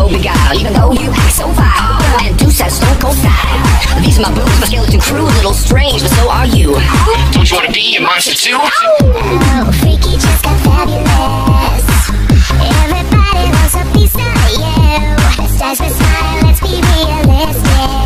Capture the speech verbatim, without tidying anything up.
so beguiled, even though you act so vile and do set stone cold style. These are my boobs, my skeleton crew, a little strange, but so are you. Don't you wanna be a monster too? Oh, freaky just got fabulous. Everybody wants a piece of you. Let's just be smile, let's be realistic.